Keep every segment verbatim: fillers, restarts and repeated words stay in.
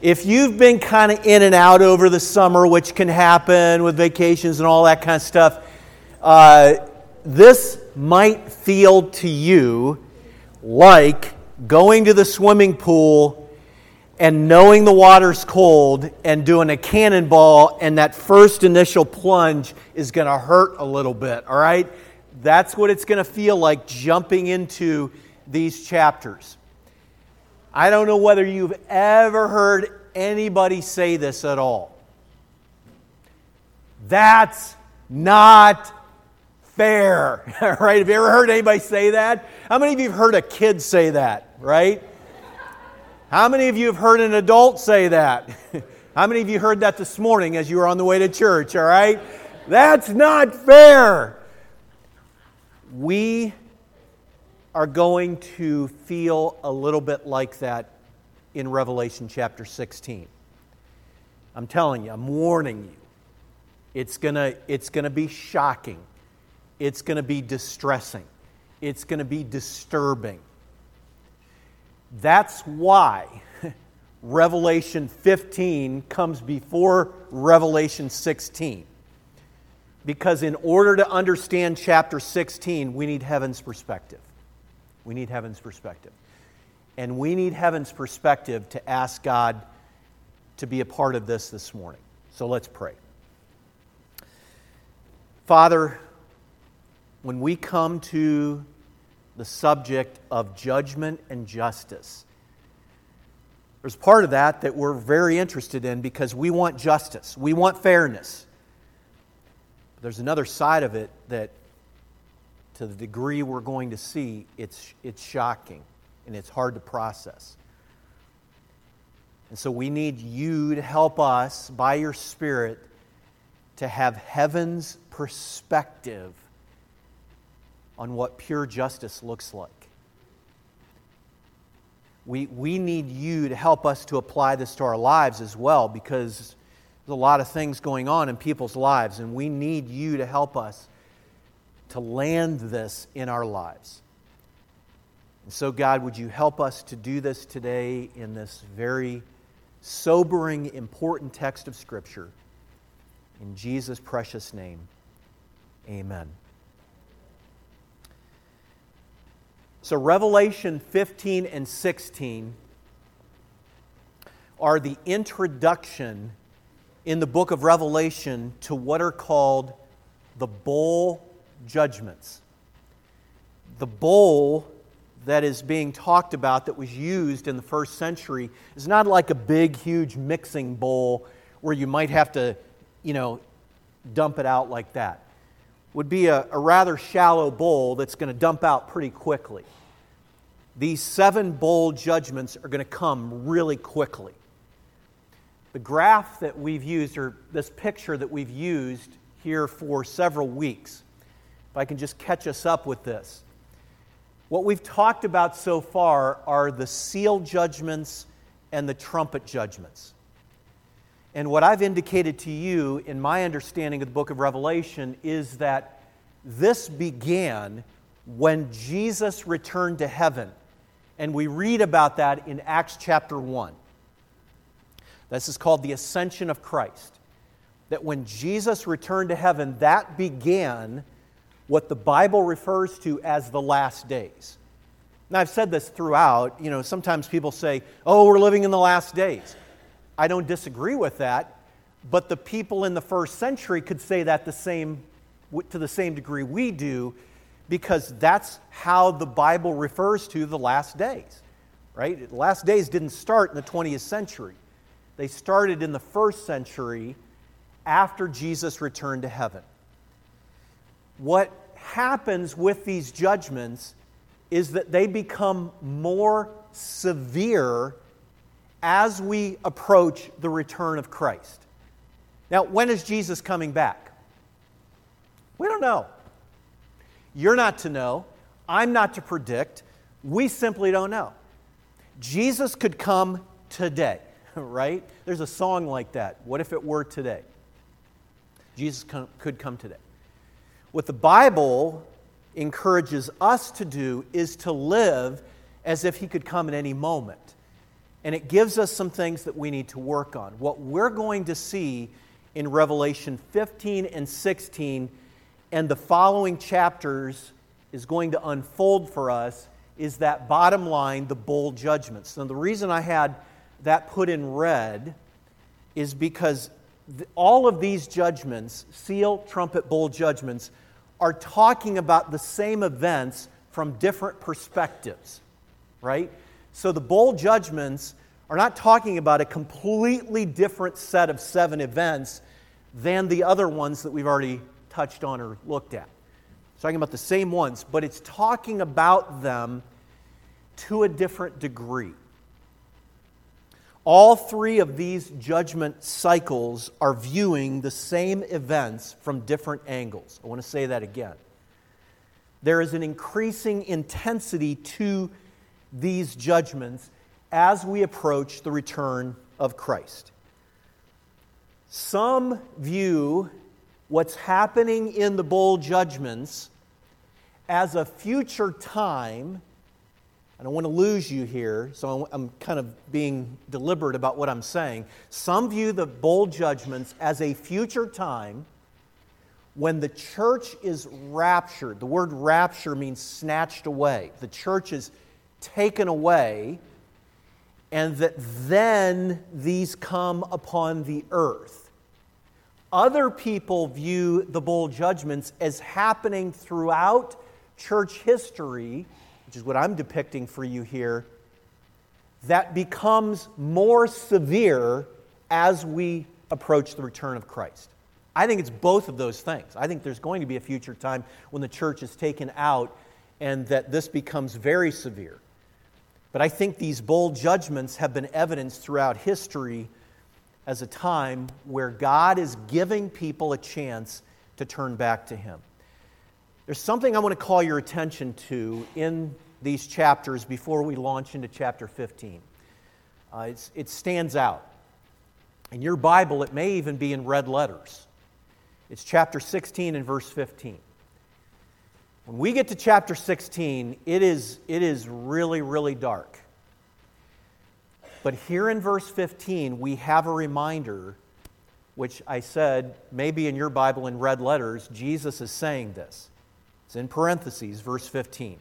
If you've been kind of in and out over the summer, which can happen with vacations and all that kind of stuff, uh, this might feel to you like going to the swimming pool and knowing the water's cold and doing a cannonball, and that first initial plunge is going to hurt a little bit, all right? That's what it's going to feel like jumping into these chapters. I don't know whether you've ever heard anybody say this at all. That's not fair, right? Have you ever heard anybody say that? How many of you have heard a kid say that, right? How many of you have heard an adult say that? How many of you heard that this morning as you were on the way to church, all right? That's not fair. We are going to feel a little bit like that in Revelation chapter sixteen. I'm telling you, I'm warning you. It's gonna, it's gonna be shocking. It's going to be distressing. It's going to be disturbing. That's why Revelation fifteen comes before Revelation sixteen. Because in order to understand chapter sixteen, we need heaven's perspective. We need heaven's perspective. And we need heaven's perspective to ask God to be a part of this this morning. So let's pray. Father, when we come to the subject of judgment and justice, there's part of that that we're very interested in because we want justice. We want fairness. But there's another side of it that, to the degree we're going to see, it's, it's shocking and it's hard to process. And so we need you to help us, by your Spirit, to have heaven's perspective on what pure justice looks like. We, we need you to help us to apply this to our lives as well, because there's a lot of things going on in people's lives, and we need you to help us to land this in our lives. And so, God, would you help us to do this today in this very sobering, important text of Scripture. In Jesus' precious name, amen. So Revelation fifteen and sixteen are the introduction in the book of Revelation to what are called the bowl judgments. The bowl that is being talked about that was used in the first century is not like a big, huge mixing bowl where you might have to, you know, dump it out like that. Would be a, a rather shallow bowl that's going to dump out pretty quickly. These seven bowl judgments are going to come really quickly. The graph that we've used, or this picture that we've used here for several weeks, if I can just catch us up with this. What we've talked about so far are the seal judgments and the trumpet judgments. And what I've indicated to you in my understanding of the book of Revelation is that this began when Jesus returned to heaven. And we read about that in Acts chapter one. This is called the Ascension of Christ. That when Jesus returned to heaven, that began what the Bible refers to as the last days. Now, I've said this throughout. You know, sometimes people say, oh, we're living in the last days. I don't disagree with that, but the people in the first century could say that the same, to the same degree we do, because that's how the Bible refers to the last days, right? The last days didn't start in the twentieth century. They started in the first century after Jesus returned to heaven. What happens with these judgments is that they become more severe as we approach the return of Christ. Now, when is Jesus coming back? We don't know. You're not to know. I'm not to predict. We simply don't know. Jesus could come today, right? There's a song like that. What if it were today? Jesus could come today. What the Bible encourages us to do is to live as if He could come at any moment. and it gives us some things that we need to work on. What we're going to see in Revelation fifteen and sixteen and the following chapters is going to unfold for us is that bottom line, the bowl judgments. Now, the reason I had that put in red is because the, all of these judgments, seal, trumpet, bowl judgments, are talking about the same events from different perspectives, right? So the bowl judgments are not talking about a completely different set of seven events than the other ones that we've already touched on or looked at. It's talking about the same ones, but it's talking about them to a different degree. All three of these judgment cycles are viewing the same events from different angles. I want to say that again. There is an increasing intensity to these judgments as we approach the return of Christ. Some view what's happening in the bowl judgments as a future time. I don't want to lose you here, so I'm kind of being deliberate about what I'm saying. Some view the bowl judgments as a future time when the church is raptured. The word rapture means snatched away. The church is taken away, and that then these come upon the earth. Other people view the bowl judgments as happening throughout church history, which is what I'm depicting for you here, that becomes more severe as we approach the return of Christ. I think it's both of those things. I think there's going to be a future time when the church is taken out and that this becomes very severe. But I think these bowl judgments have been evidenced throughout history as a time where God is giving people a chance to turn back to Him. There's something I want to call your attention to in these chapters before we launch into chapter fifteen. Uh, it's, it stands out. In your Bible, it may even be in red letters. It's chapter sixteen and verse fifteen. When we get to chapter sixteen, it is, it is really, really dark. But here in verse fifteen, we have a reminder, which I said, maybe in your Bible in red letters, Jesus is saying this. It's in parentheses, verse fifteen.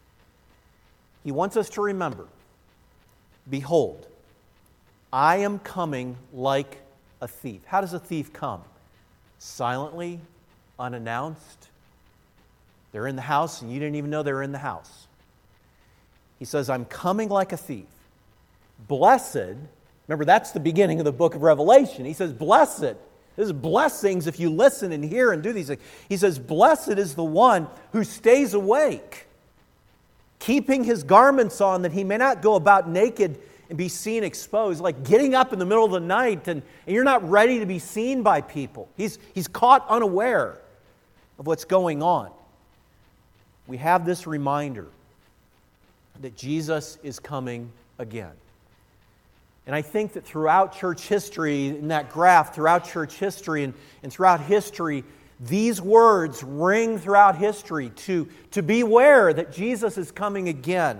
He wants us to remember, behold, I am coming like a thief. How does a thief come? Silently, unannounced. They're in the house and you didn't even know they were in the house. He says, I'm coming like a thief. Blessed, remember that's the beginning of the book of Revelation. He says, blessed. This is blessings if you listen and hear and do these things. He says, blessed is the one who stays awake, keeping his garments on that he may not go about naked and be seen exposed, like getting up in the middle of the night and, and you're not ready to be seen by people. He's, he's caught unaware of what's going on. We have this reminder that Jesus is coming again. And I think that throughout church history, in that graph, throughout church history and, and throughout history, these words ring throughout history to, to beware that Jesus is coming again.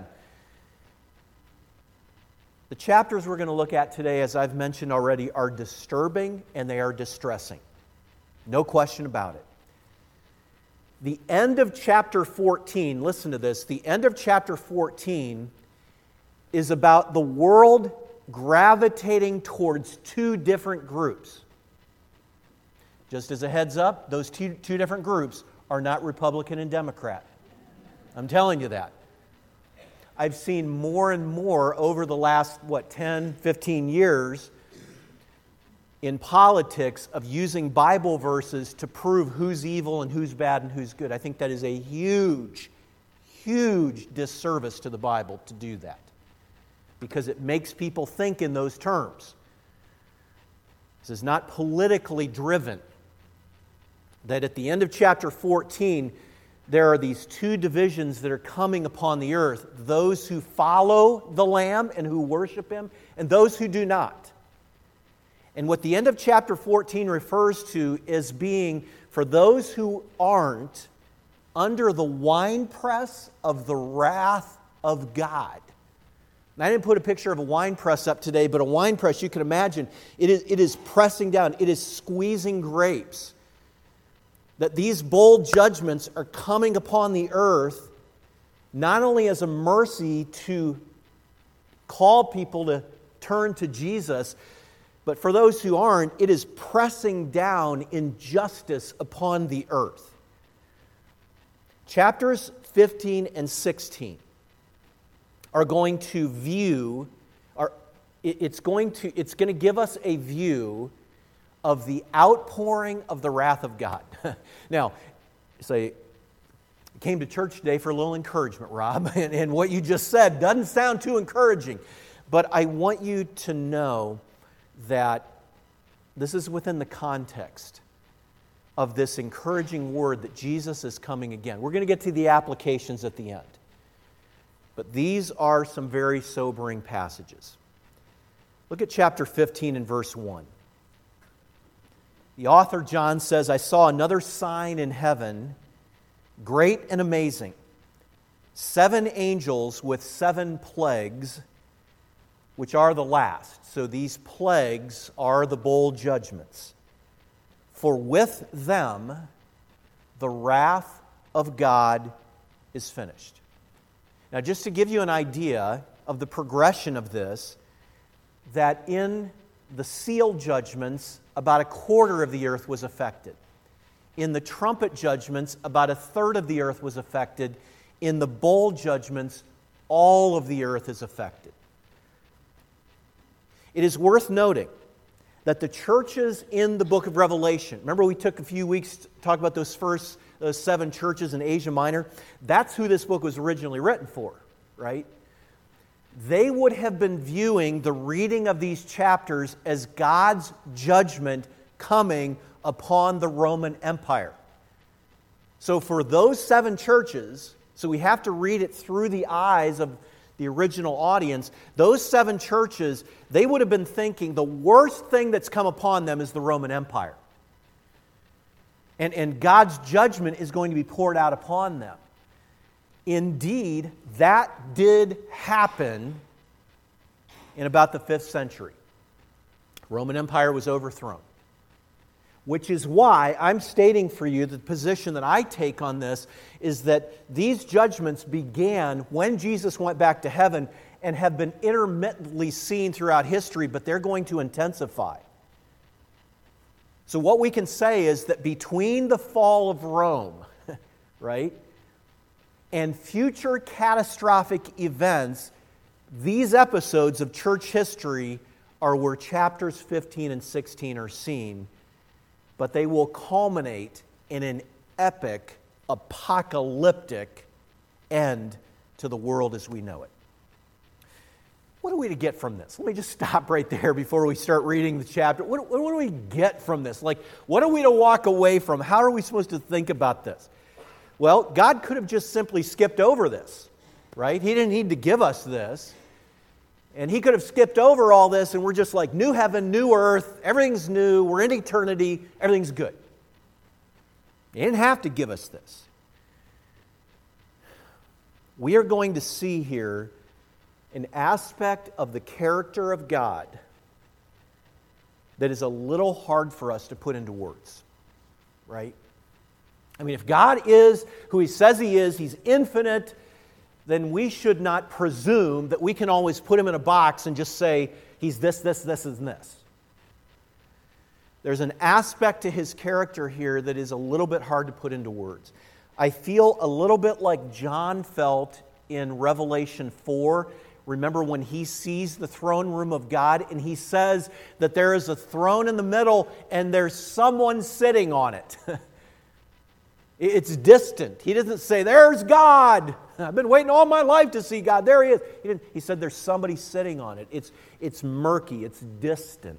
The chapters we're going to look at today, as I've mentioned already, are disturbing and they are distressing. No question about it. The end of chapter fourteen, listen to this, the end of chapter fourteen is about the world gravitating towards two different groups. Just as a heads up, those two, two different groups are not Republican and Democrat. I'm telling you that. I've seen more and more over the last, what, ten, fifteen years in politics of using Bible verses to prove who's evil and who's bad and who's good. I think that is a huge, huge disservice to the Bible to do that, because it makes people think in those terms. This is not politically driven. That at the end of chapter fourteen, there are these two divisions that are coming upon the earth. Those who follow the Lamb and who worship Him, and those who do not. And what the end of chapter fourteen refers to is being, for those who aren't, under the winepress of the wrath of God. And I didn't put a picture of a wine press up today, but a wine press, you can imagine, it is, it is pressing down, it is squeezing grapes. That these bowl judgments are coming upon the earth, not only as a mercy to call people to turn to Jesus, but for those who aren't, it is pressing down injustice upon the earth. Chapters fifteen and sixteen are going to view, are, it's going to, it's going to give us a view of the outpouring of the wrath of God. Now, say, came to church today for a little encouragement, Rob, and, and what you just said doesn't sound too encouraging. But I want you to know that this is within the context of this encouraging word that Jesus is coming again. We're going to get to the applications at the end. But these are some very sobering passages. Look at chapter fifteen and verse one. The author, John, says, I saw another sign in heaven, great and amazing. Seven angels with seven plagues, which are the last. So these plagues are the bowl judgments. For with them the wrath of God is finished. Now, just to give you an idea of the progression of this, that in the seal judgments, about a quarter of the earth was affected. In the trumpet judgments, about a third of the earth was affected. In the bowl judgments, all of the earth is affected. It is worth noting that the churches in the book of Revelation, remember we took a few weeks to talk about those first those seven churches in Asia Minor? That's who this book was originally written for, right? They would have been viewing the reading of these chapters as God's judgment coming upon the Roman Empire. So for those seven churches, so we have to read it through the eyes of the original audience, those seven churches, they would have been thinking the worst thing that's come upon them is the Roman Empire. And, and God's judgment is going to be poured out upon them. Indeed, that did happen in about the fifth century. Roman Empire was overthrown. Which is why I'm stating for you the position that I take on this is that these judgments began when Jesus went back to heaven and have been intermittently seen throughout history, but they're going to intensify. So what we can say is that between the fall of Rome, right, and future catastrophic events, these episodes of church history are where chapters fifteen and sixteen are seen, but they will culminate in an epic, apocalyptic end to the world as we know it. What are we to get from this? Let me just stop right there before we start reading the chapter. What, what do we get from this? Like, what are we to walk away from? How are we supposed to think about this? Well, God could have just simply skipped over this, right? He didn't need to give us this. And He could have skipped over all this and we're just like, new heaven, new earth, everything's new, we're in eternity, everything's good. He didn't have to give us this. We are going to see here an aspect of the character of God that is a little hard for us to put into words, right? I mean, if God is who He says He is, He's infinite, then we should not presume that we can always put Him in a box and just say, He's this, this, this, and this. There's an aspect to His character here that is a little bit hard to put into words. I feel a little bit like John felt in Revelation four. Remember when he sees the throne room of God and he says that there is a throne in the middle and there's someone sitting on it. It's distant. He doesn't say, there's God. I've been waiting all my life to see God. There He is. He, didn't, he said there's somebody sitting on it. It's, it's murky. It's distant.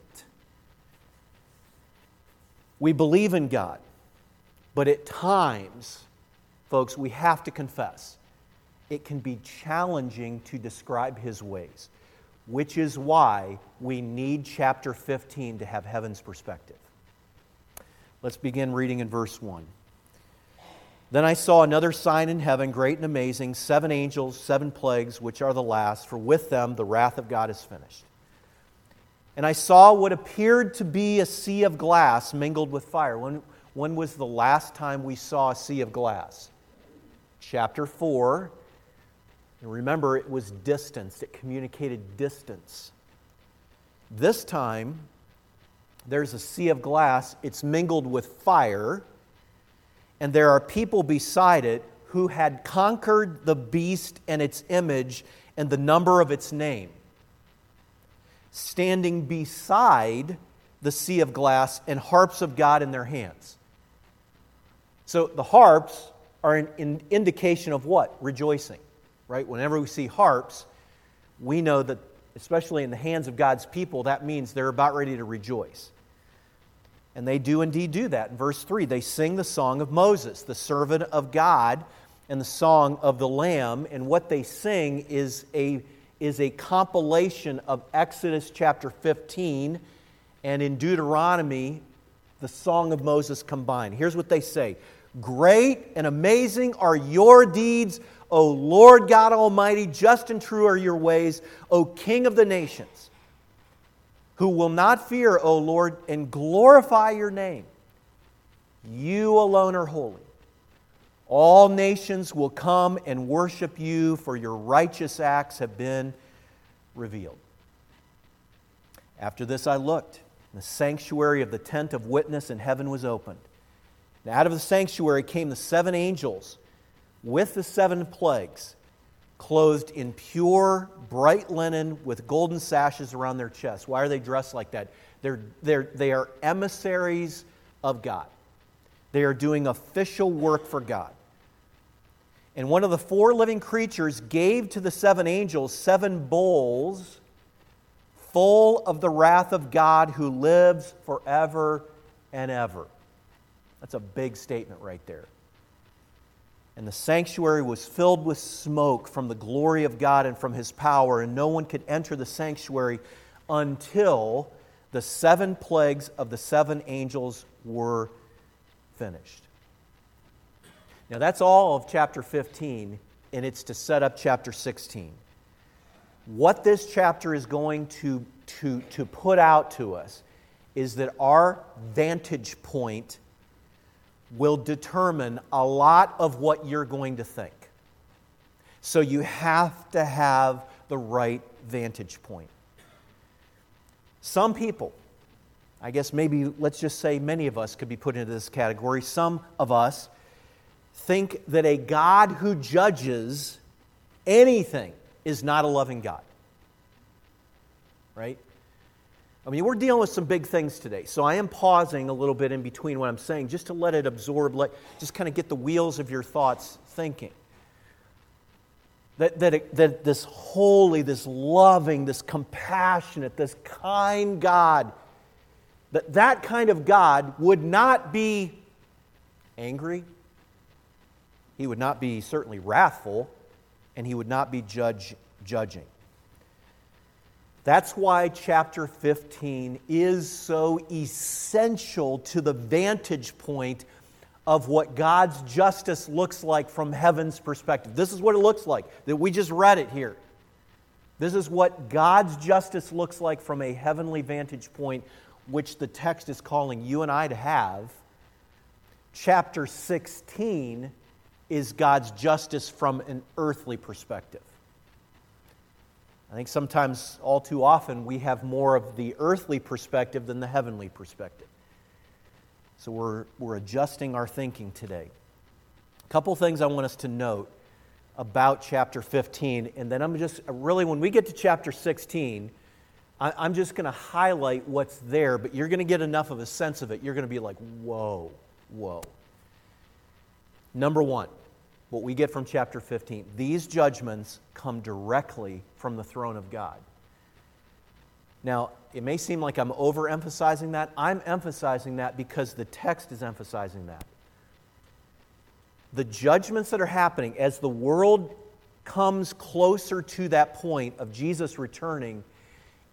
We believe in God. But at times, folks, we have to confess, it can be challenging to describe His ways, which is why we need chapter fifteen to have heaven's perspective. Let's begin reading in verse one. Then I saw another sign in heaven, great and amazing, seven angels, seven plagues, which are the last, for with them the wrath of God is finished. And I saw what appeared to be a sea of glass mingled with fire. When, when was the last time we saw a sea of glass? Chapter four. And remember, it was distance. It communicated distance. This time, there's a sea of glass. It's mingled with fire. And there are people beside it who had conquered the beast and its image and the number of its name, standing beside the sea of glass and harps of God in their hands. So the harps are an, an indication of what? Rejoicing, right? Whenever we see harps, we know that, especially in the hands of God's people, that means they're about ready to rejoice. And they do indeed do that. In verse three, they sing the song of Moses, the servant of God, and the song of the Lamb. And what they sing is a, is a compilation of Exodus chapter fifteen and in Deuteronomy, the song of Moses combined. Here's what they say. Great and amazing are your deeds, O Lord God Almighty. Just and true are your ways, O King of the nations. Who will not fear, O Lord, and glorify your name. You alone are holy. All nations will come and worship you, for your righteous acts have been revealed. After this I looked, and the sanctuary of the tent of witness in heaven was opened. And out of the sanctuary came the seven angels with the seven plagues, clothed in pure, bright linen with golden sashes around their chests. Why are they dressed like that? They're, they're, they are emissaries of God. They are doing official work for God. And one of the four living creatures gave to the seven angels seven bowls full of the wrath of God who lives forever and ever. That's a big statement right there. And the sanctuary was filled with smoke from the glory of God and from His power, and no one could enter the sanctuary until the seven plagues of the seven angels were finished. Now that's all of chapter fifteen, and it's to set up chapter sixteen. What this chapter is going to, to, to put out to us is that our vantage point will determine a lot of what you're going to think. So you have to have the right vantage point. Some people, I guess maybe let's just say many of us could be put into this category. Some of us think that a God who judges anything is not a loving God. Right? I mean, we're dealing with some big things today, so I am pausing a little bit in between what I'm saying just to let it absorb, let just kind of get the wheels of your thoughts thinking. That, that, it, that this holy, this loving, this compassionate, this kind God, that that kind of God would not be angry, He would not be certainly wrathful, and He would not be judge judging. That's why chapter fifteen is so essential to the vantage point of what God's justice looks like from heaven's perspective. This is what it looks like, that we just read it here. This is what God's justice looks like from a heavenly vantage point, which the text is calling you and I to have. Chapter sixteen is God's justice from an earthly perspective. I think sometimes, all too often, we have more of the earthly perspective than the heavenly perspective. So we're, we're adjusting our thinking today. A couple things I want us to note about chapter fifteen, and then I'm just, really, when we get to chapter sixteen, I, I'm just going to highlight what's there, but you're going to get enough of a sense of it. You're going to be like, whoa, whoa. Number one, what we get from chapter fifteen, these judgments come directly from the throne of God. Now, it may seem like I'm overemphasizing that. I'm emphasizing that because the text is emphasizing that. The judgments that are happening as the world comes closer to that point of Jesus returning,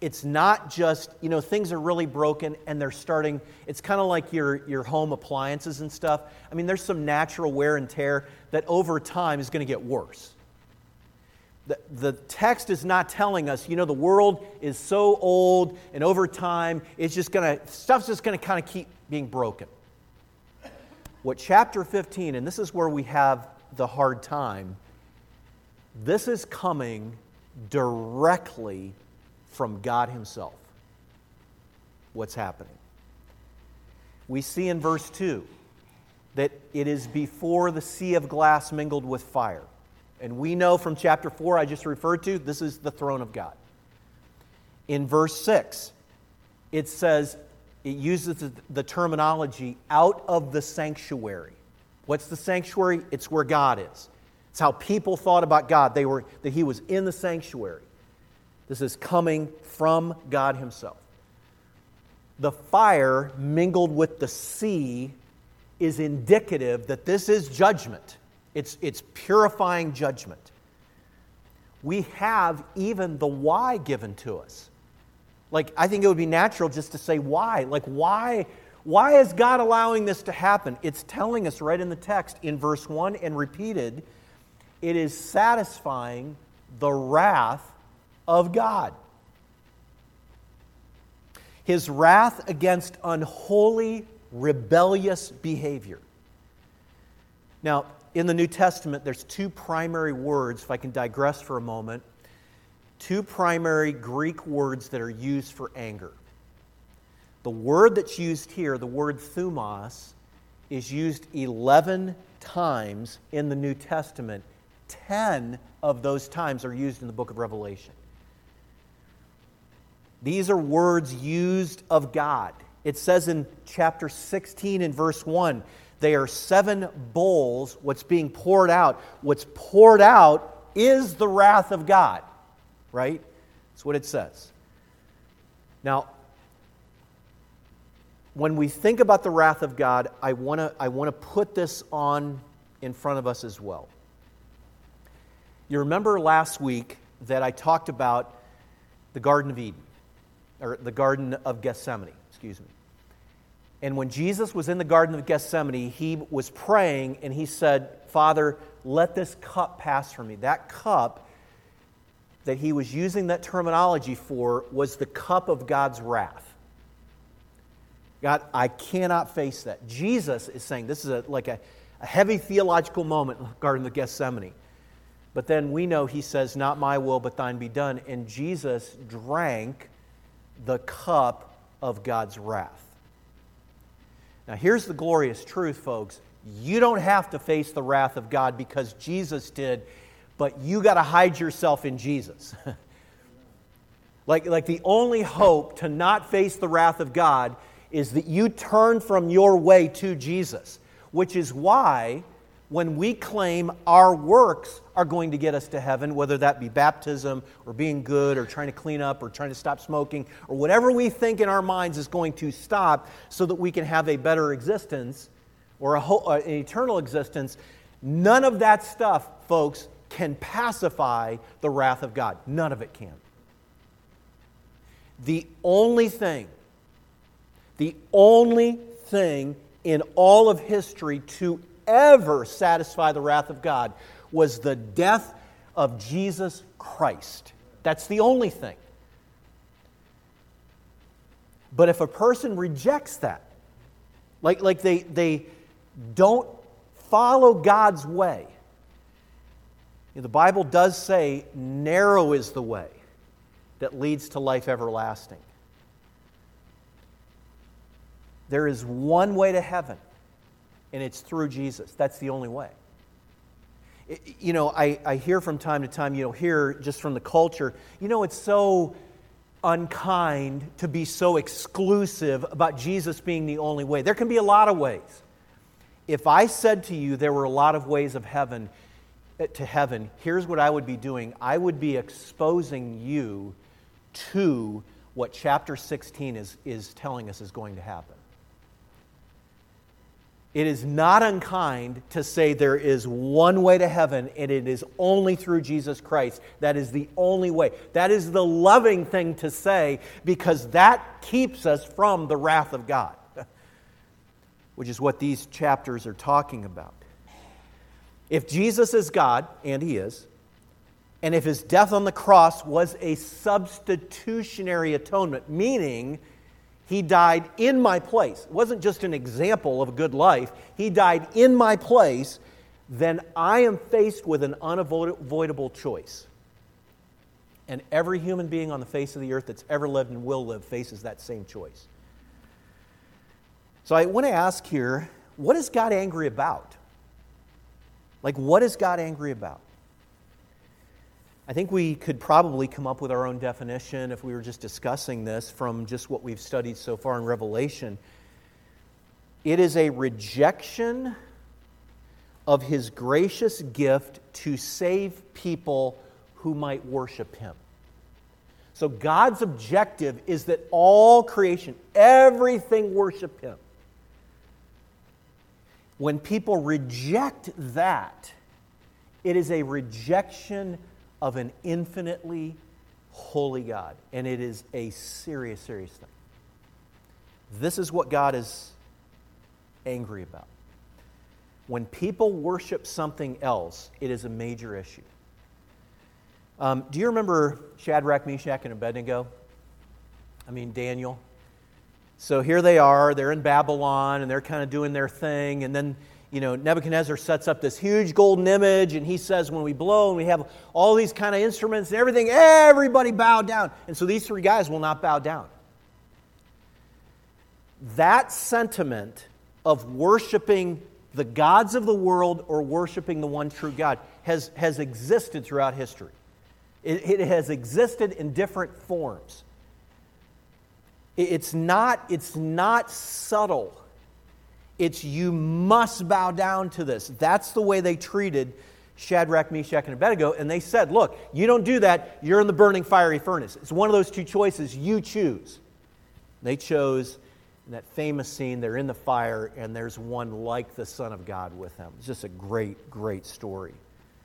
it's not just, you know, things are really broken and they're starting, it's kind of like your, your home appliances and stuff. I mean, there's some natural wear and tear that over time is going to get worse. The, the text is not telling us, you know, the world is so old and over time, it's just going to, stuff's just going to kind of keep being broken. What chapter fifteen, and this is where we have the hard time, this is coming directly from God Himself. What's happening? We see in verse two that it is before the sea of glass mingled with fire. And we know from chapter four I just referred to, this is the throne of God. In verse six, it says, it uses the, the terminology out of the sanctuary. What's the sanctuary? It's where God is. It's how people thought about God. They were that He was in the sanctuary. This is coming from God Himself. The fire mingled with the sea is indicative that this is judgment. It's, it's purifying judgment. We have even the why given to us. Like, I think it would be natural just to say why. Like, why, why is God allowing this to happen? It's telling us right in the text in verse one and repeated, it is satisfying the wrath of God. His wrath against unholy, rebellious behavior. Now, in the New Testament, there's two primary words, if I can digress for a moment, two primary Greek words that are used for anger. The word that's used here, the word thumos, is used eleven times in the New Testament. Ten of those times are used in the book of Revelation. These are words used of God. It says in chapter sixteen in verse one, they are seven bowls, what's being poured out. What's poured out is the wrath of God, right? That's what it says. Now, when we think about the wrath of God, I want to I want to put this on in front of us as well. You remember last week that I talked about the Garden of Eden, or the Garden of Gethsemane, excuse me. And when Jesus was in the Garden of Gethsemane, He was praying and He said, Father, let this cup pass from me. That cup that He was using that terminology for was the cup of God's wrath. God, I cannot face that. Jesus is saying, this is a, like a, a heavy theological moment in the Garden of Gethsemane. But then we know He says, not my will, but thine be done. And Jesus drank the cup of God's wrath. Now here's the glorious truth, folks. You don't have to face the wrath of God because Jesus did, but you got to hide yourself in Jesus. like, like the only hope to not face the wrath of God is that you turn from your way to Jesus, which is why when we claim our works are going to get us to heaven, whether that be baptism or being good or trying to clean up or trying to stop smoking or whatever we think in our minds is going to stop so that we can have a better existence or a whole, uh, an eternal existence, none of that stuff, folks, can pacify the wrath of God. None of it can. The only thing, the only thing in all of history to ever satisfy the wrath of God was the death of Jesus Christ. That's the only thing. But if a person rejects that, like, like they, they don't follow God's way, you know, the Bible does say, narrow is the way that leads to life everlasting. There is one way to heaven, and it's through Jesus. That's the only way. It, you know, I, I hear from time to time, you know, hear just from the culture, you know, it's so unkind to be so exclusive about Jesus being the only way. There can be a lot of ways. If I said to you there were a lot of ways of heaven to heaven, here's what I would be doing. I would be exposing you to what chapter sixteen is, is telling us is going to happen. It is not unkind to say there is one way to heaven, and it is only through Jesus Christ. That is the only way. That is the loving thing to say, because that keeps us from the wrath of God, which is what these chapters are talking about. If Jesus is God, and He is, and if His death on the cross was a substitutionary atonement, meaning He died in my place. It wasn't just an example of a good life. He died in my place. Then I am faced with an unavoidable choice. And every human being on the face of the earth that's ever lived and will live faces that same choice. So I want to ask here, what is God angry about? Like, what is God angry about? I think we could probably come up with our own definition if we were just discussing this from just what we've studied so far in Revelation. It is a rejection of His gracious gift to save people who might worship Him. So God's objective is that all creation, everything worship Him. When people reject that, it is a rejection of an infinitely holy God. And it is a serious, serious thing. This is what God is angry about. When people worship something else, it is a major issue. Um, do you remember Shadrach, Meshach, and Abednego? I mean, Daniel. So here they are, they're in Babylon, and they're kind of doing their thing, and then you know, Nebuchadnezzar sets up this huge golden image, and he says, when we blow and we have all these kind of instruments and everything, everybody bow down. And so these three guys will not bow down. That sentiment of worshiping the gods of the world or worshiping the one true God has, has existed throughout history. It, it has existed in different forms. It, it's not, it's not subtle. It's you must bow down to this. That's the way they treated Shadrach, Meshach, and Abednego. And they said, look, you don't do that, you're in the burning fiery furnace. It's one of those two choices, you choose. They chose, in that famous scene, they're in the fire, and there's one like the Son of God with them. It's just a great, great story.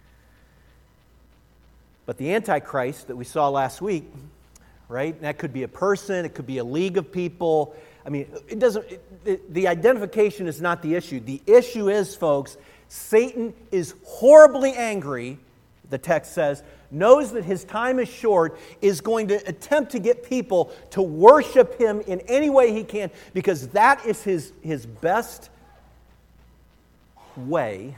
But the Antichrist that we saw last week, right? And that could be a person, it could be a league of people. I mean, it doesn't. It, it, the identification is not the issue. The issue is, folks, Satan is horribly angry, the text says, knows that his time is short, is going to attempt to get people to worship him in any way he can, because that is his, his best way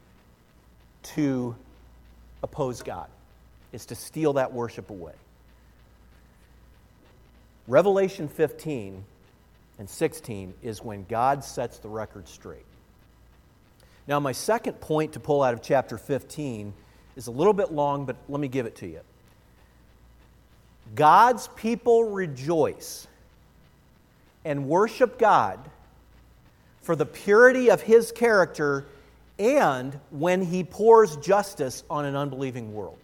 to oppose God, is to steal that worship away. Revelation fifteen and sixteen is when God sets the record straight. Now, my second point to pull out of chapter fifteen is a little bit long, but let me give it to you. God's people rejoice and worship God for the purity of His character and when He pours justice on an unbelieving world.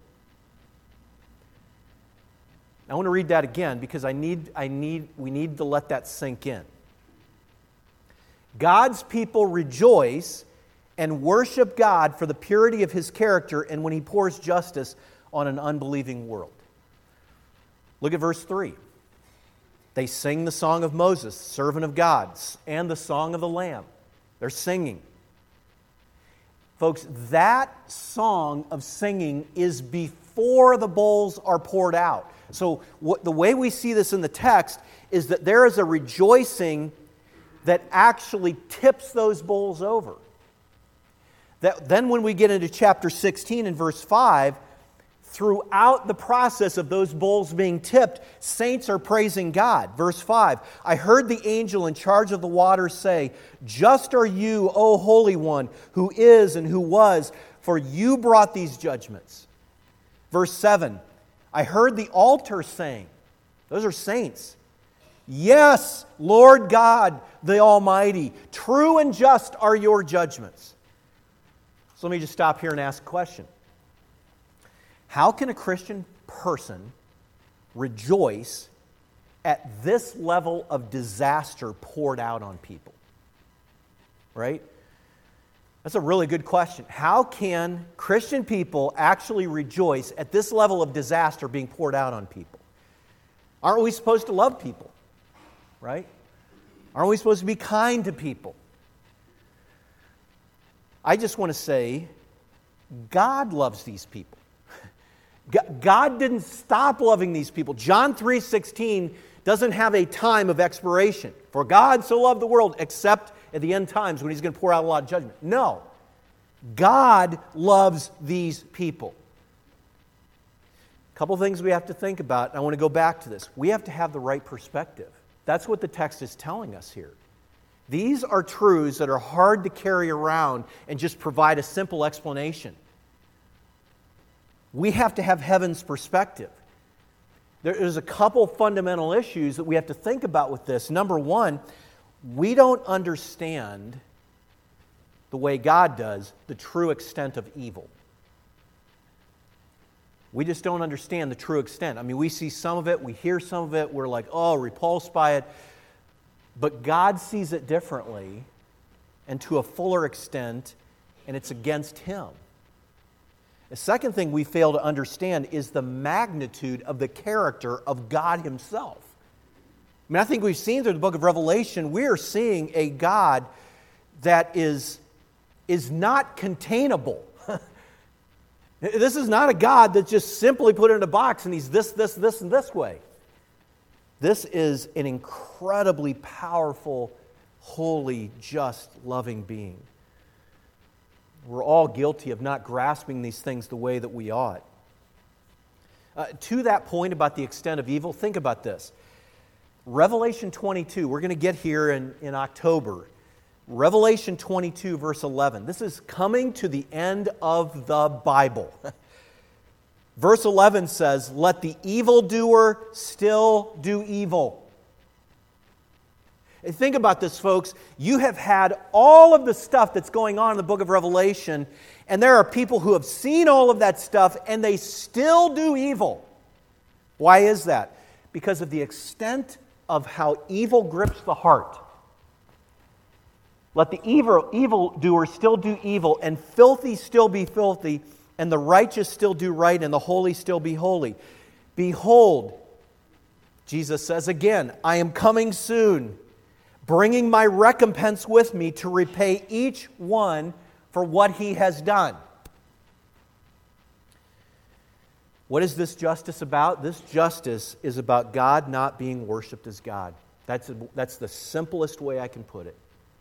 I want to read that again because I need, I need, we need to let that sink in. God's people rejoice and worship God for the purity of His character and when He pours justice on an unbelieving world. Look at verse three. They sing the song of Moses, servant of God, and the song of the Lamb. They're singing. Folks, that song of singing is before the bowls are poured out. So what, the way we see this in the text is that there is a rejoicing that actually tips those bowls over. That, then when we get into chapter sixteen and verse five, throughout the process of those bowls being tipped, saints are praising God. Verse five, I heard the angel in charge of the waters say, just are you, O Holy One, who is and who was, for you brought these judgments. Verse seven, I heard the altar saying, those are saints, yes, Lord God, the Almighty, true and just are your judgments. So let me just stop here and ask a question. How can a Christian person rejoice at this level of disaster poured out on people? Right? That's a really good question. How can Christian people actually rejoice at this level of disaster being poured out on people? Aren't we supposed to love people? Right? Aren't we supposed to be kind to people? I just want to say, God loves these people. God didn't stop loving these people. John three sixteen doesn't have a time of expiration. For God so loved the world, except at the end times when He's going to pour out a lot of judgment. No. God loves these people. A couple things we have to think about, and I want to go back to this. We have to have the right perspective. That's what the text is telling us here. These are truths that are hard to carry around and just provide a simple explanation. We have to have heaven's perspective. There's a couple fundamental issues that we have to think about with this. Number one, we don't understand the way God does the true extent of evil. We just don't understand the true extent. I mean, we see some of it, we hear some of it, we're like, oh, repulsed by it. But God sees it differently and to a fuller extent, and it's against Him. The second thing we fail to understand is the magnitude of the character of God Himself. I mean, I think we've seen through the book of Revelation, we are seeing a God that is, is not containable. This is not a God that's just simply put in a box and He's this, this, this, and this way. This is an incredibly powerful, holy, just, loving being. We're all guilty of not grasping these things the way that we ought. Uh, to that point about the extent of evil, think about this. Revelation twenty-two, we're going to get here in, in October. Revelation twenty-two, verse eleven. This is coming to the end of the Bible. Verse eleven says, "Let the evildoer still do evil." And think about this, folks. You have had all of the stuff that's going on in the book of Revelation, and there are people who have seen all of that stuff, and they still do evil. Why is that? Because of the extent of how evil grips the heart. Let the evil evildoer still do evil, and filthy still be filthy, and the righteous still do right, and the holy still be holy. Behold, Jesus says again, I am coming soon, bringing my recompense with me to repay each one for what he has done. What is this justice about? This justice is about God not being worshipped as God. That's, that's the simplest way I can put it.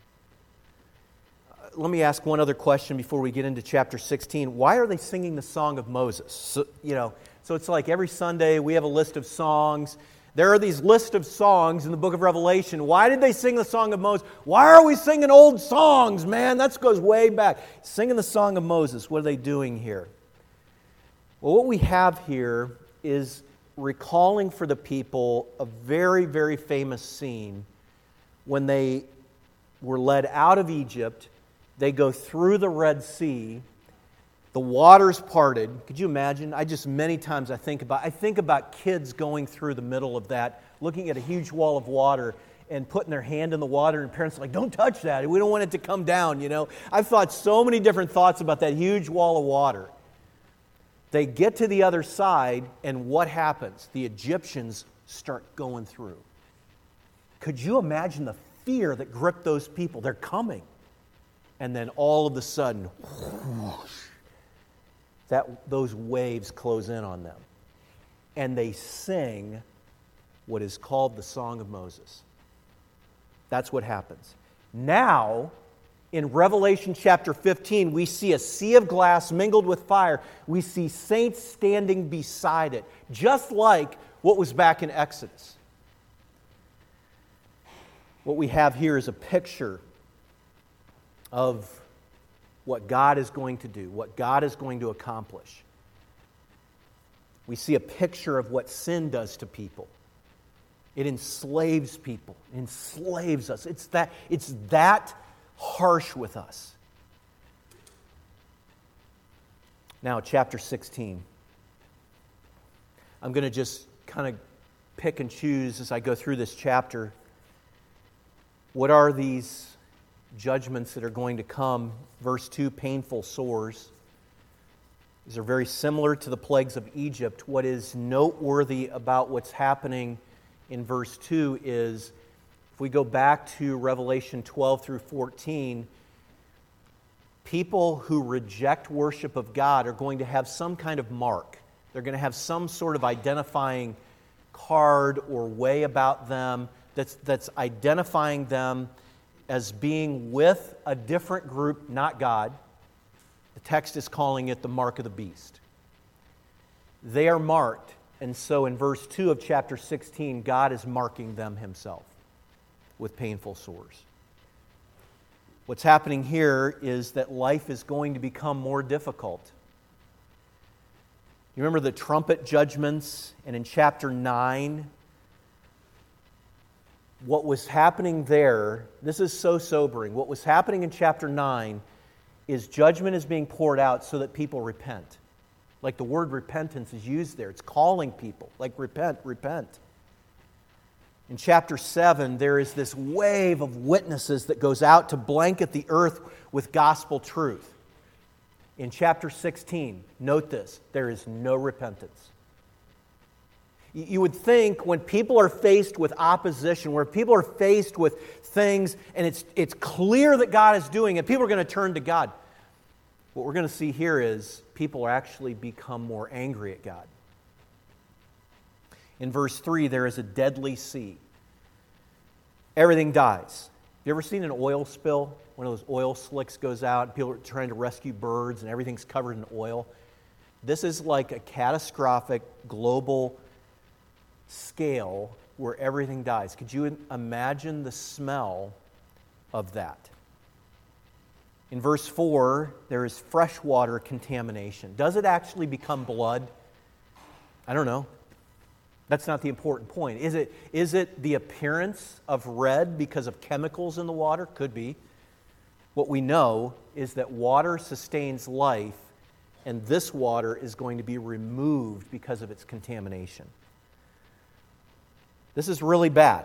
Uh, let me ask one other question before we get into chapter sixteen. Why are they singing the Song of Moses? So, you know, so it's like every Sunday we have a list of songs. There are these lists of songs in the book of Revelation. Why did they sing the Song of Moses? Why are we singing old songs, man? That goes way back. Singing the Song of Moses. What are they doing here? Well, what we have here is recalling for the people a very, very famous scene when they were led out of Egypt. They go through the Red Sea. The waters parted. Could you imagine? I just, many times I think about, I think about kids going through the middle of that, looking at a huge wall of water and putting their hand in the water, and parents are like, don't touch that. We don't want it to come down, you know. I've thought so many different thoughts about that huge wall of water. They get to the other side, and what happens? The Egyptians start going through. Could you imagine the fear that gripped those people? They're coming. And then all of a sudden, whoosh, that those waves close in on them. And they sing what is called the Song of Moses. That's what happens. Now, in Revelation chapter fifteen, we see a sea of glass mingled with fire. We see saints standing beside it, just like what was back in Exodus. What we have here is a picture of what God is going to do, what God is going to accomplish. We see a picture of what sin does to people. It enslaves people, it enslaves us. It's that, it's that harsh with us. Now, chapter sixteen. I'm going to just kind of pick and choose as I go through this chapter. What are these judgments that are going to come. Verse two, painful sores. These are very similar to the plagues of Egypt. What is noteworthy about what's happening in verse two is, if we go back to Revelation twelve through fourteen, people who reject worship of God are going to have some kind of mark. They're going to have some sort of identifying card or way about them that's, that's identifying them as being with a different group, not God. The text is calling it the mark of the beast. They are marked, and so in verse two of chapter sixteen, God is marking them himself with painful sores. What's happening here is that life is going to become more difficult. You remember the trumpet judgments, and in chapter nine, what was happening there, this is so sobering. What was happening in chapter nine is judgment is being poured out so that people repent. Like the word repentance is used there. It's calling people, like repent, repent. In chapter seven, there is this wave of witnesses that goes out to blanket the earth with gospel truth. In chapter sixteen, note this, there is no repentance. You would think when people are faced with opposition, where people are faced with things, and it's, it's clear that God is doing it, people are going to turn to God. What we're going to see here is people actually become more angry at God. In verse three, there is a deadly sea. Everything dies. You ever seen an oil spill? One of those oil slicks goes out, and people are trying to rescue birds, and everything's covered in oil. This is like a catastrophic global scale where everything dies. Could you imagine the smell of that? In verse four, there is freshwater contamination. Does it actually become blood? I don't know. That's not the important point. Is it, is it the appearance of red because of chemicals in the water? Could be. What we know is that water sustains life, and this water is going to be removed because of its contamination. This is really bad.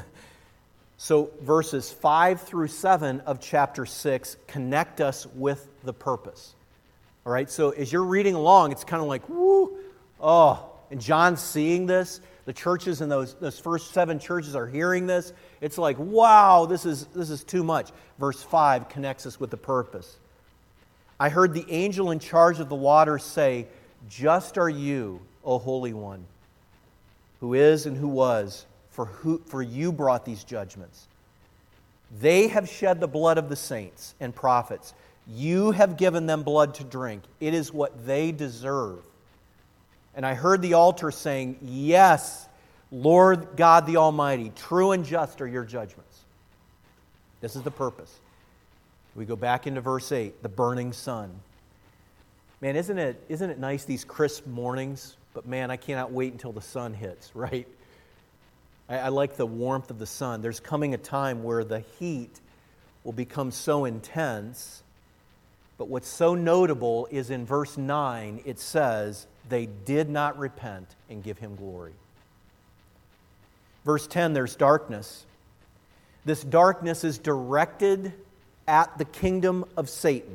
So verses five through seven of chapter six connect us with the purpose. All right, so as you're reading along, it's kind of like, woo, oh, and John's seeing this. The churches in those, those first seven churches are hearing this. It's like, wow, this is, this is too much. Verse five connects us with the purpose. I heard the angel in charge of the waters say, just are you, O Holy One, who is and who was, for who for you brought these judgments. They have shed the blood of the saints and prophets. You have given them blood to drink. It is what they deserve. And I heard the altar saying, yes, Lord God the Almighty, true and just are your judgments. This is the purpose. We go back into verse eight, the burning sun. Man, isn't it, isn't it nice these crisp mornings? But man, I cannot wait until the sun hits, right? I, I like the warmth of the sun. There's coming a time where the heat will become so intense. But what's so notable is in verse nine, it says, they did not repent and give him glory. Verse ten, there's darkness. This darkness is directed at the kingdom of Satan.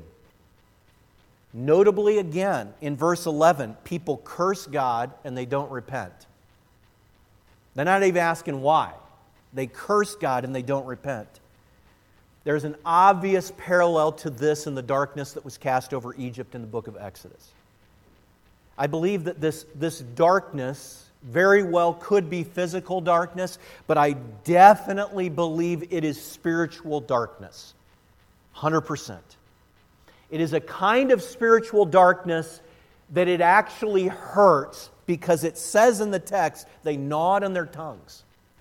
Notably, again, in verse eleven, people curse God and they don't repent. They're not even asking why. They curse God and they don't repent. There's an obvious parallel to this in the darkness that was cast over Egypt in the book of Exodus. I believe that this, this darkness very well could be physical darkness, but I definitely believe it is spiritual darkness. one hundred percent. It is a kind of spiritual darkness that it actually hurts because it says in the text, they gnawed on their tongues.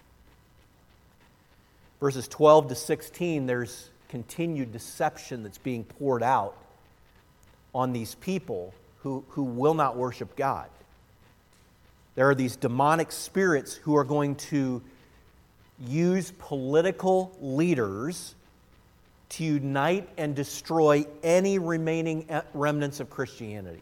Verses twelve to sixteen, there's continued deception that's being poured out on these people who, who will not worship God. There are these demonic spirits who are going to use political leaders to unite and destroy any remaining remnants of Christianity.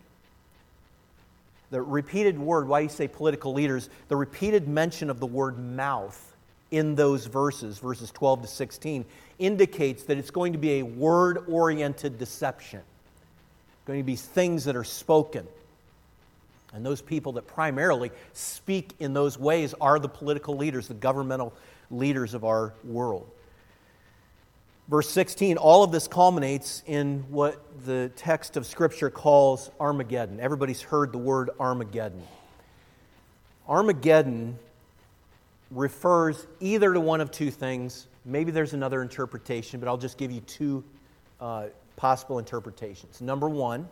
The repeated word, why you say political leaders, the repeated mention of the word mouth in those verses, verses twelve to sixteen, indicates that it's going to be a word-oriented deception. Going to be things that are spoken. And those people that primarily speak in those ways are the political leaders, the governmental leaders of our world. Verse sixteen, all of this culminates in what the text of Scripture calls Armageddon. Everybody's heard the word Armageddon. Armageddon refers either to one of two things. Maybe there's another interpretation, but I'll just give you two uh, possible interpretations. Number one,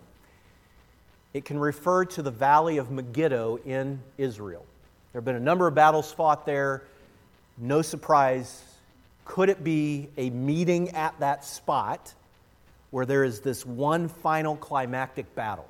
it can refer to the valley of Megiddo in Israel. There have been a number of battles fought there. No surprise. Could it be a meeting at that spot where there is this one final climactic battle?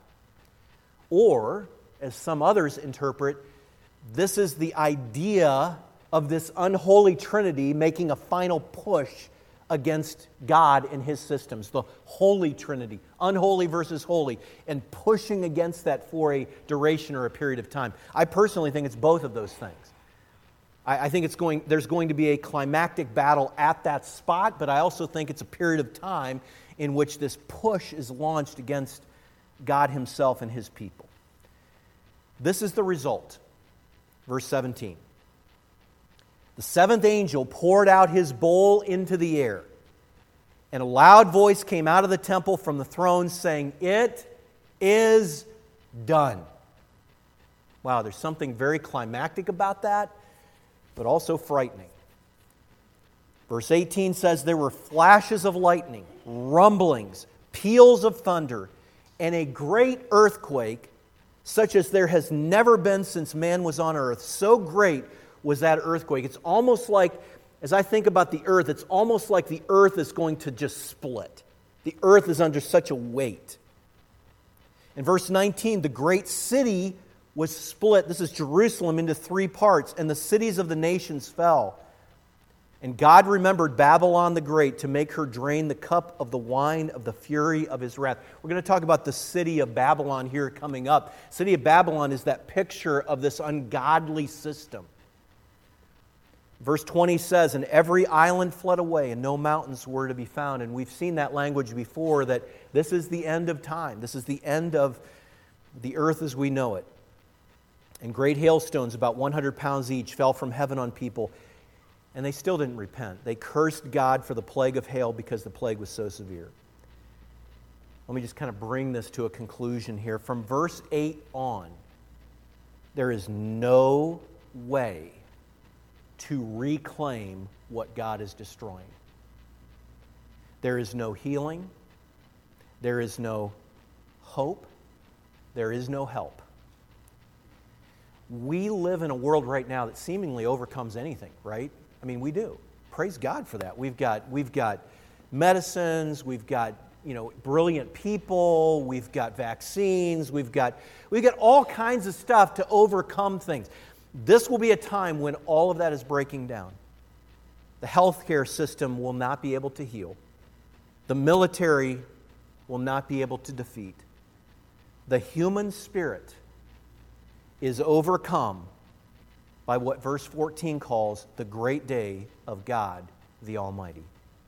Or, as some others interpret, this is the idea of this unholy trinity making a final push against God and His systems. The Holy Trinity, unholy versus holy, and pushing against that for a duration or a period of time. I personally think it's both of those things. I, I think it's going. there's going to be a climactic battle at that spot, but I also think it's a period of time in which this push is launched against God Himself and His people. This is the result. Verse seventeen. The seventh angel poured out his bowl into the air, and a loud voice came out of the temple from the throne saying, "It is done." Wow, there's something very climactic about that, but also frightening. Verse eighteen says, there were flashes of lightning, rumblings, peals of thunder, and a great earthquake, such as there has never been since man was on earth. So great was that earthquake. It's almost like, as I think about the earth, it's almost like the earth is going to just split. The earth is under such a weight. In verse nineteen, the great city was split. This is Jerusalem into three parts, and the cities of the nations fell. And God remembered Babylon the Great to make her drain the cup of the wine of the fury of His wrath. We're going to talk about the city of Babylon here coming up. City of Babylon is that picture of this ungodly system. Verse twenty says, and every island fled away, and no mountains were to be found. And we've seen that language before, that this is the end of time. This is the end of the earth as we know it. And great hailstones, about one hundred pounds each, fell from heaven on people. And they still didn't repent. They cursed God for the plague of hail because the plague was so severe. Let me just kind of bring this to a conclusion here. From verse eight on, there is no way to reclaim what God is destroying. There is no healing. There is no hope. There is no help. We live in a world right now that seemingly overcomes anything, right? I mean, we do. Praise God for that. We've got we've got medicines, we've got, you know, brilliant people, we've got vaccines, we've got we've got all kinds of stuff to overcome things. This will be a time when all of that is breaking down. The healthcare system will not be able to heal. The military will not be able to defeat. The human spirit is overcome by what verse fourteen calls the great day of God the Almighty.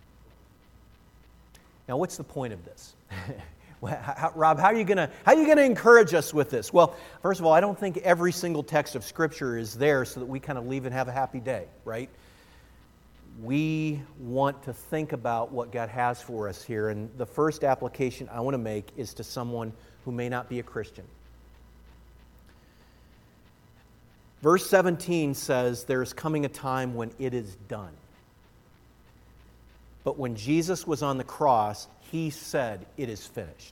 Now, what's the point of this? How, Rob, how are you gonna how are you gonna encourage us with this? Well, first of all, I don't think every single text of Scripture is there so that we kind of leave and have a happy day, right? We want to think about what God has for us here, and the first application I want to make is to someone who may not be a Christian. Verse seventeen says, there is coming a time when it is done. But when Jesus was on the cross, He said, it is finished.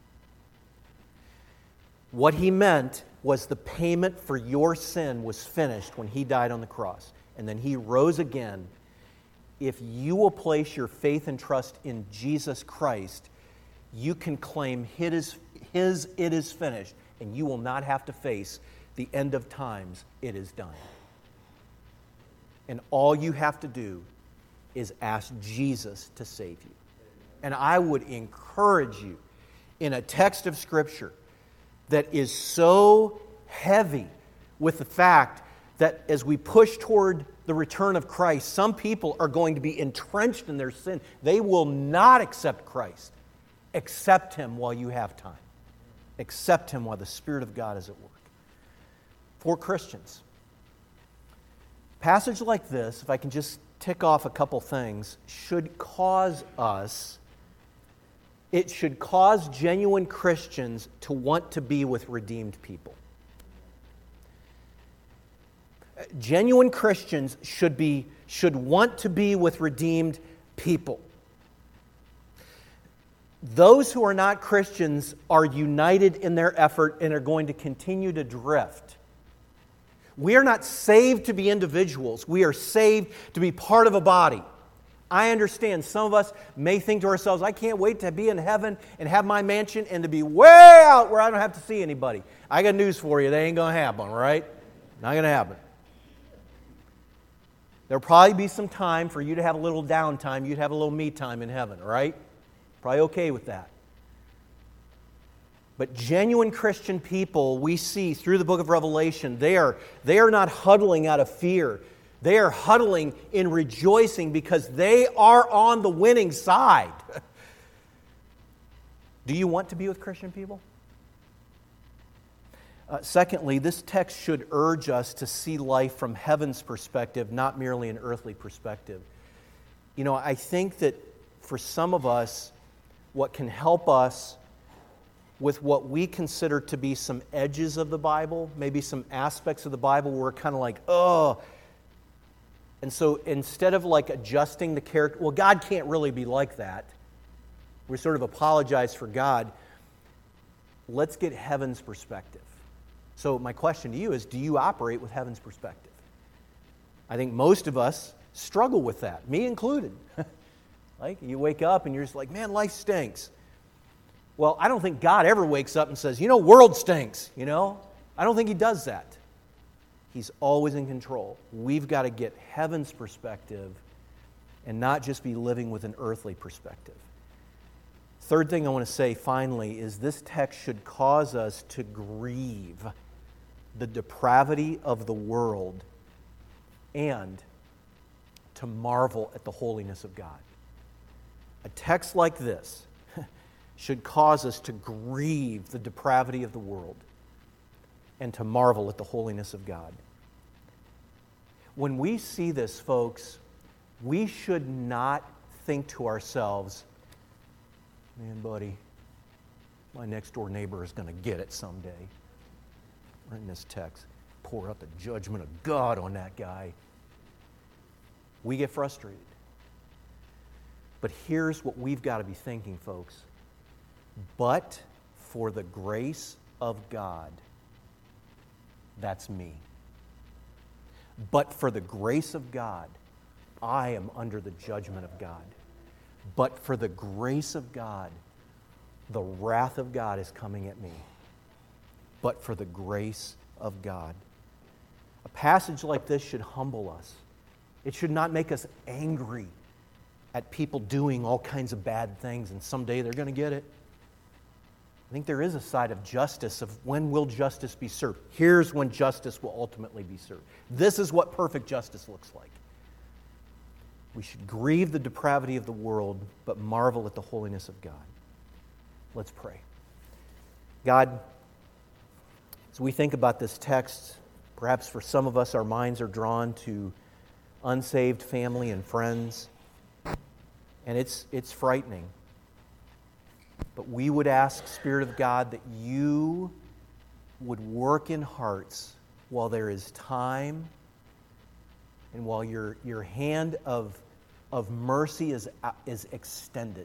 What He meant was the payment for your sin was finished when He died on the cross. And then He rose again. If you will place your faith and trust in Jesus Christ, you can claim His, his it is finished, and you will not have to face the end of times. It is done. And all you have to do is ask Jesus to save you. And I would encourage you, in a text of Scripture that is so heavy with the fact that as we push toward the return of Christ, some people are going to be entrenched in their sin. They will not accept Christ. Accept Him while you have time. Accept Him while the Spirit of God is at work. For Christians, passage like this, if I can just tick off a couple things, should cause us, it should cause genuine Christians to want to be with redeemed people. Genuine Christians should be should want to be with redeemed people. Those who are not Christians are united in their effort and are going to continue to drift. We are not saved to be individuals. We are saved to be part of a body. I understand some of us may think to ourselves, I can't wait to be in heaven and have my mansion and to be way out where I don't have to see anybody. I got news for you. That ain't going to happen, all right? Not going to happen. There'll probably be some time for you to have a little downtime. You'd have a little me time in heaven, all right? Probably okay with that. But genuine Christian people we see through the book of Revelation, they are, they are not huddling out of fear. They are huddling in rejoicing because they are on the winning side. Do you want to be with Christian people? Uh, secondly, this text should urge us to see life from heaven's perspective, not merely an earthly perspective. You know, I think that for some of us, what can help us with what we consider to be some edges of the Bible, maybe some aspects of the Bible where we're kind of like, oh. And so instead of like adjusting the character, well, God can't really be like that. We sort of apologize for God. Let's get heaven's perspective. So my question to you is, do you operate with heaven's perspective? I think most of us struggle with that, me included. Like, you wake up and you're just like, man, life stinks. Well, I don't think God ever wakes up and says, you know, world stinks, you know? I don't think He does that. He's always in control. We've got to get heaven's perspective and not just be living with an earthly perspective. Third thing I want to say finally is this text should cause us to grieve the depravity of the world and to marvel at the holiness of God. A text like this should cause us to grieve the depravity of the world and to marvel at the holiness of God. When we see this, folks, we should not think to ourselves, man, buddy, my next door neighbor is going to get it someday. Right in this text, pour out the judgment of God on that guy. We get frustrated. But here's what we've got to be thinking, folks. But for the grace of God, that's me. But for the grace of God, I am under the judgment of God. But for the grace of God, the wrath of God is coming at me. But for the grace of God. A passage like this should humble us. It should not make us angry at people doing all kinds of bad things and someday they're going to get it. I think there is a side of justice, of when will justice be served. Here's when justice will ultimately be served. This is what perfect justice looks like. We should grieve the depravity of the world, but marvel at the holiness of God. Let's pray. God, as we think about this text, perhaps for some of us our minds are drawn to unsaved family and friends, and it's it's frightening. But we would ask, Spirit of God, that you would work in hearts while there is time and while your, your hand of, of mercy is, is extended,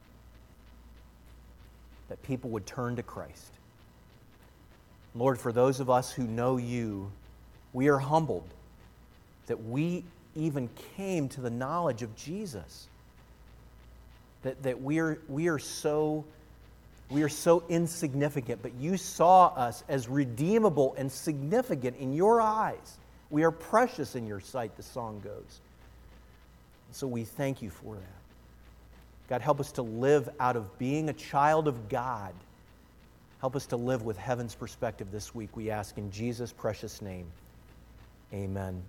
that people would turn to Christ. Lord, for those of us who know you, we are humbled that we even came to the knowledge of Jesus. That, that we are we are so we are so insignificant, but you saw us as redeemable and significant in your eyes. We are precious in your sight, the song goes. So we thank you for that. God, help us to live out of being a child of God. Help us to live with heaven's perspective this week, we ask in Jesus' precious name. Amen.